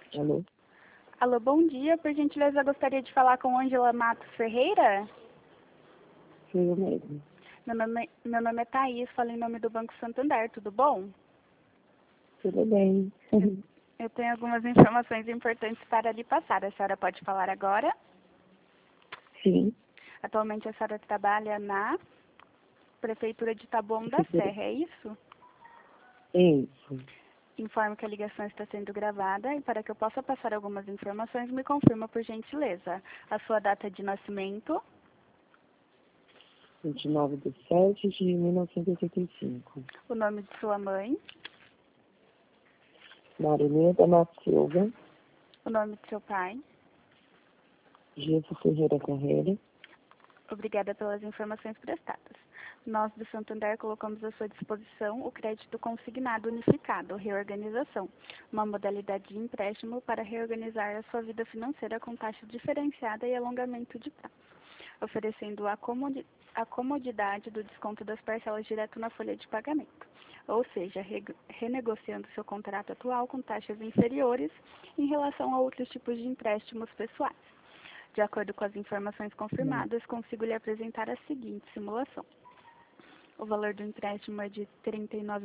Alô? Alô, bom dia. Por gentileza, gostaria de falar com Ângela Matos Ferreira. Sou eu mesmo. Meu nome é Thaís, falo em nome do Banco Santander, tudo bom? Tudo bem. Eu tenho algumas informações importantes para lhe passar. A senhora pode falar agora? Sim. Atualmente a senhora trabalha na Prefeitura de Taboão da Serra, é isso? Isso. Informo que a ligação está sendo gravada e para que eu possa passar algumas informações, me confirma por gentileza a sua data de nascimento, 29/7/1985. o nome de sua mãe, Marineta Matos Silva, o nome de seu pai. Gilson Ferreira Carreira. Obrigada pelas informações prestadas. Nós, do Santander, colocamos à sua disposição o crédito consignado unificado, reorganização, uma modalidade de empréstimo para reorganizar a sua vida financeira com taxa diferenciada e alongamento de prazo, oferecendo a comodidade do desconto das parcelas direto na folha de pagamento, ou seja, renegociando seu contrato atual com taxas inferiores em relação a outros tipos de empréstimos pessoais. De acordo com as informações confirmadas, consigo lhe apresentar a seguinte simulação. O valor do empréstimo é de R$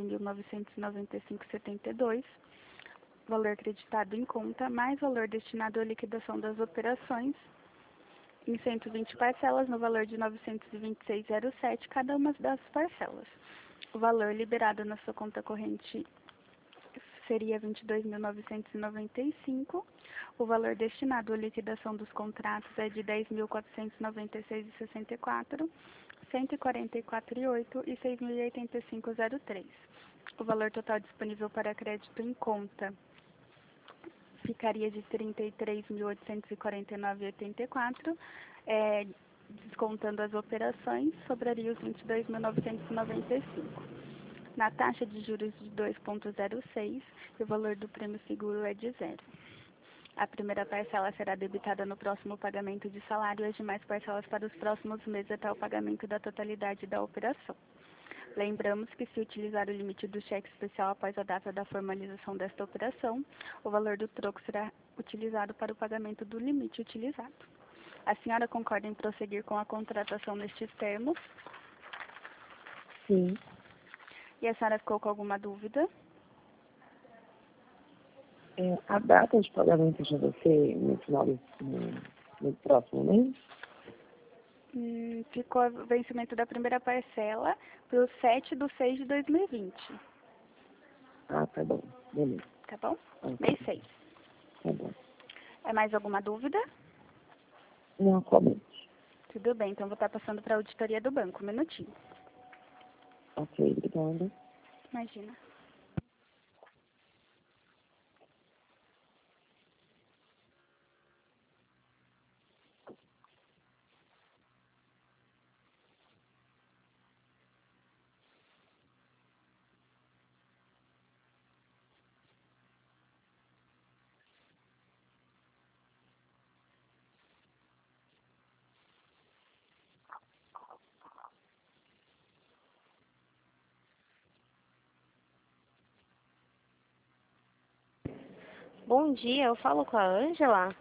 39.995,72, valor creditado em conta, mais valor destinado à liquidação das operações, em 120 parcelas, no valor de R$ 926,07 cada uma das parcelas. O valor liberado na sua conta corrente seria R$ 22.995. O valor destinado à liquidação dos contratos é de R$ 10.496,64, R$ 144,08 e R$ 6.085,03. O valor total disponível para crédito em conta ficaria de R$ 33.849,84, descontando as operações, sobraria os R$ 22.995. Na taxa de juros de 2,06, o valor do prêmio seguro é de zero. A primeira parcela será debitada no próximo pagamento de salário e as demais parcelas para os próximos meses até o pagamento da totalidade da operação. Lembramos que, se utilizar o limite do cheque especial após a data da formalização desta operação, o valor do troco será utilizado para o pagamento do limite utilizado. A senhora concorda em prosseguir com a contratação nestes termos? Sim. E a senhora ficou com alguma dúvida? A data de pagamento já vai ser no final no próximo mês? Ficou o vencimento da primeira parcela para o 7/6/2020. Ah, tá bom. Beleza. Tá bom? Ok. Mês 6. Tá bom. É mais alguma dúvida? Não, atualmente. Tudo bem, então vou estar passando para a auditoria do banco. Um minutinho. Ok, obrigada. Imagina. Bom dia, eu falo com a Ângela.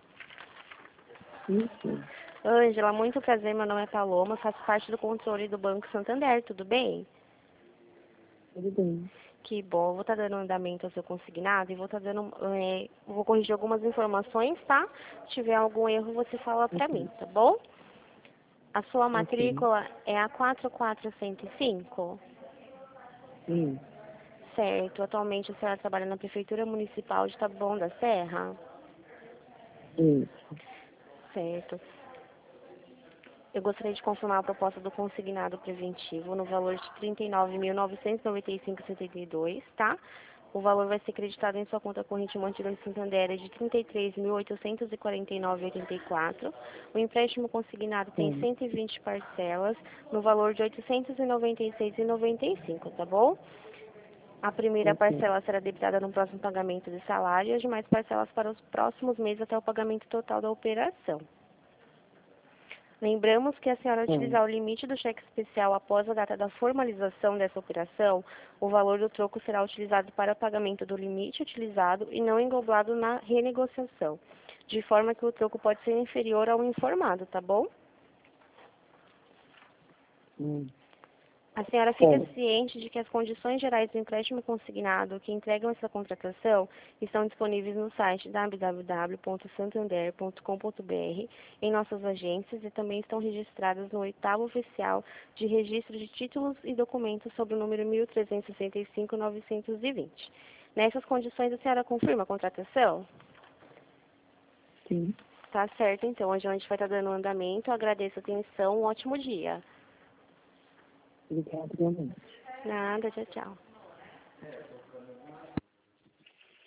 Isso. Ângela, muito prazer, meu nome é Paloma, faço parte do controle do Banco Santander, tudo bem? Tudo bem. Que bom, vou estar dando andamento ao seu consignado e vou corrigir algumas informações, tá? Se tiver algum erro, você fala pra mim, tá bom? A sua matrícula é a 4405? Sim. Certo, atualmente a senhora trabalha na Prefeitura Municipal de Taboão da Serra? Isso. Certo. Eu gostaria de confirmar a proposta do consignado preventivo no valor de R$ 39.995,72, tá? O valor vai ser creditado em sua conta corrente mantida no Santander de R$ 33.849,84. O empréstimo consignado tem 120 parcelas no valor de R$ 896,95, tá bom? A primeira parcela será debitada no próximo pagamento de salário e as demais parcelas para os próximos meses até o pagamento total da operação. Lembramos que a senhora utilizar o limite do cheque especial após a data da formalização dessa operação, o valor do troco será utilizado para o pagamento do limite utilizado e não englobado na renegociação, de forma que o troco pode ser inferior ao informado, tá bom? A senhora fica ciente de que as condições gerais do empréstimo consignado que entregam essa contratação estão disponíveis no site www.santander.com.br, em nossas agências e também estão registradas no 8º Oficial de Registro de Títulos e Documentos sob o número 1365-920. Nessas condições, a senhora confirma a contratação? Sim. Tá certo, então. Hoje a gente vai estar dando andamento. Agradeço a atenção. Um ótimo dia. Obrigada, realmente. Nada, tchau, tchau.